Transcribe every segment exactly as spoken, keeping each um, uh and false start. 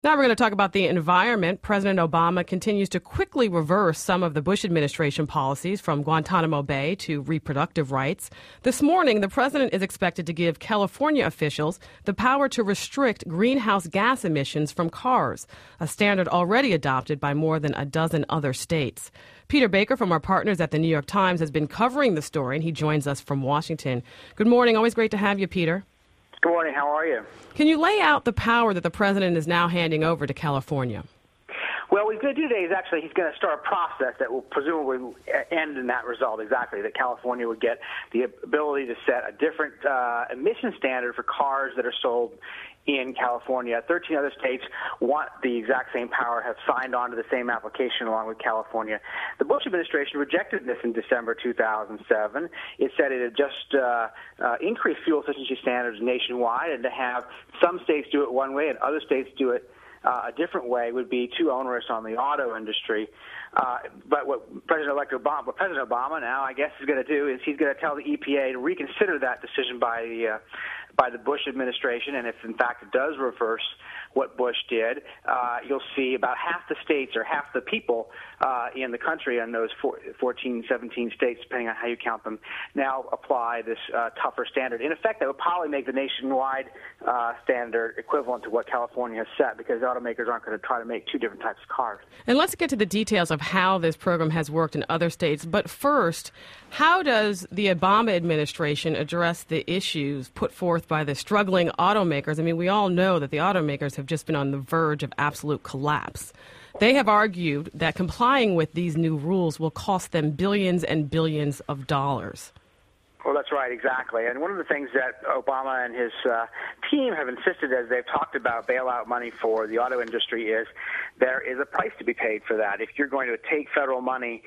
Now we're going to talk about the environment. President Obama continues to quickly reverse some of the Bush administration policies, from Guantanamo Bay to reproductive rights. This morning, the president is expected to give California officials the power to restrict greenhouse gas emissions from cars, a standard already adopted by more than a dozen other states. Peter Baker from our partners at the New York Times has been covering the story, and he joins us from Washington. Good morning. Always great to have you, Peter. Good morning. How are you? Can you lay out the power that the president is now handing over to California? Well, what he's going to do today is actually he's going to start a process that will presumably end in that result exactly, that California would get the ability to set a different uh, emission standard for cars that are sold in California. thirteen other states want the exact same power, have signed on to the same application along with California. The Bush administration rejected this in December two thousand seven. It said it had just uh, uh, increased fuel efficiency standards nationwide, and to have some states do it one way and other states do it Uh, a different way would be too onerous on the auto industry. Uh, but what President-elect Obama, what President Obama now, I guess, is going to do is he's going to tell the E P A to reconsider that decision by the uh, by the Bush administration, and if in fact it does reverse what Bush did, uh, you'll see about half the states or half the people uh, in the country in those fourteen, seventeen states, depending on how you count them, now apply this uh, tougher standard. In effect, that would probably make the nationwide uh, standard equivalent to what California has set, because automakers aren't going to try to make two different types of cars. And let's get to the details of how this program has worked in other states. But first, how does the Obama administration address the issues put forth by the struggling automakers? I mean, we all know that the automakers have just been on the verge of absolute collapse. They have argued that complying with these new rules will cost them billions and billions of dollars. Well, that's right, exactly. And one of the things that Obama and his uh, team have insisted as they've talked about bailout money for the auto industry is there is a price to be paid for that. If you're going to take federal money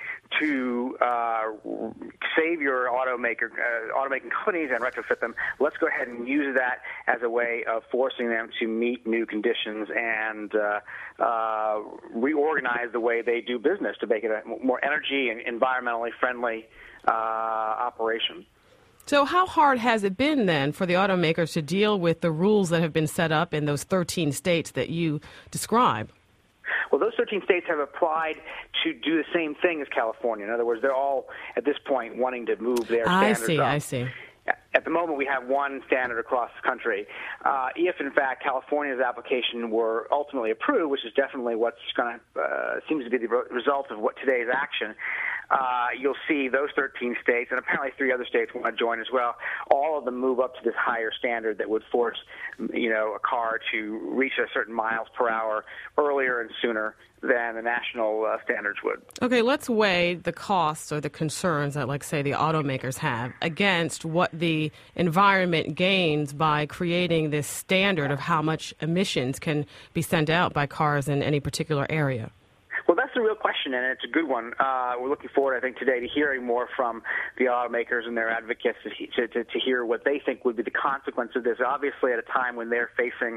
to uh, save your automaker, uh, automaking companies and retrofit them, let's go ahead and use that as a way of forcing them to meet new conditions and uh, uh, reorganize the way they do business to make it a more energy and environmentally friendly uh, operation. So how hard has it been then for the automakers to deal with the rules that have been set up in those thirteen states that you describe? Well, those thirteen states have applied to do the same thing as California. In other words, they're all, at this point, wanting to move their standards I see, up. I see. At the moment, we have one standard across the country. Uh, if, in fact, California's application were ultimately approved, which is definitely what's going to uh, seems to be the result of what today's action, uh, you'll see those thirteen states, and apparently three other states want to join as well. All of them move up to this higher standard that would force, you know, a car to reach a certain miles per hour earlier and sooner than the national uh, standards would. Okay, let's weigh the costs or the concerns that, like, say, the automakers have against what the environment gains by creating this standard of how much emissions can be sent out by cars in any particular area. Well, that's the real question, and it's a good one. Uh, we're looking forward, I think, today to hearing more from the automakers and their advocates to, to, to hear what they think would be the consequence of this. Obviously, at a time when they're facing,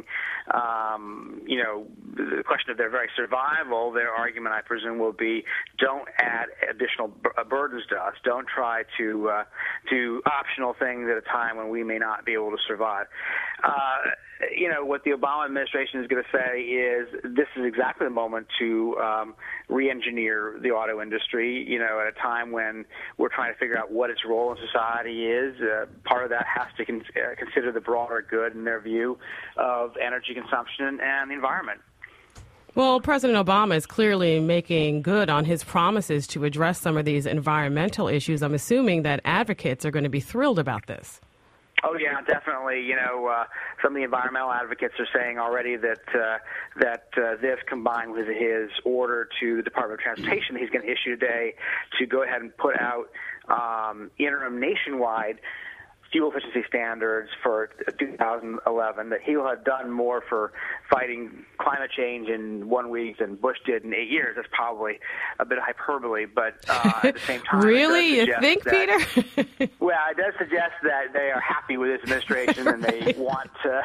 um, you know, the question of their very survival, their argument, I presume, will be don't add additional burdens to us. Don't try to uh, do optional things at a time when we may not be able to survive. Uh, you know, what the Obama administration is going to say is this is exactly the moment to um, re-engineer the auto industry, you know, at a time when we're trying to figure out what its role in society is. Uh, part of that has to con- uh, consider the broader good in their view of energy consumption and the environment. Well, President Obama is clearly making good on his promises to address some of these environmental issues. I'm assuming that advocates are going to be thrilled about this. Oh, yeah, definitely. You know, uh, some of the environmental advocates are saying already that uh, that uh, this, combined with his order to the Department of Transportation that he's going to issue today to go ahead and put out um, interim nationwide fuel efficiency standards for two thousand eleven, that he'll have done more for fighting climate change in one week than Bush did in eight years. That's probably a bit of hyperbole, but uh, at the same time, really? You think, that, Peter? Well, it does suggest that they are happy with this administration and they want to,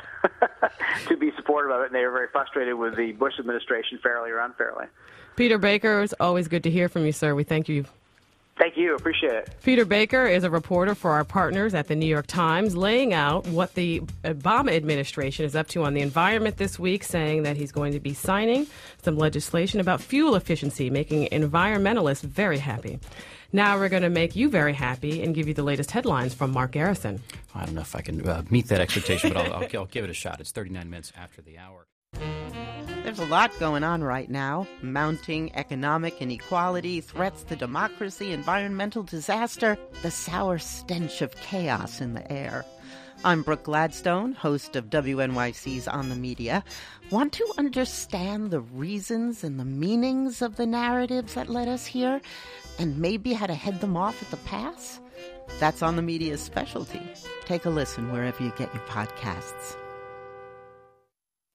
to be supportive of it, and they are very frustrated with the Bush administration, fairly or unfairly. Peter Baker, it's always good to hear from you, sir. We thank you. Thank you. Appreciate it. Peter Baker is a reporter for our partners at the New York Times, laying out what the Obama administration is up to on the environment this week, saying that he's going to be signing some legislation about fuel efficiency, making environmentalists very happy. Now we're going to make you very happy and give you the latest headlines from Mark Garrison. I don't know if I can uh, meet that expectation, but I'll, I'll, I'll give it a shot. It's thirty-nine minutes after the hour. There's a lot going on right now. Mounting economic inequality, threats to democracy, environmental disaster, the sour stench of chaos in the air. I'm Brooke Gladstone, host of W N Y C's On the Media. Want to understand the reasons and the meanings of the narratives that led us here, and maybe how to head them off at the pass? That's On the Media's specialty. Take a listen wherever you get your podcasts.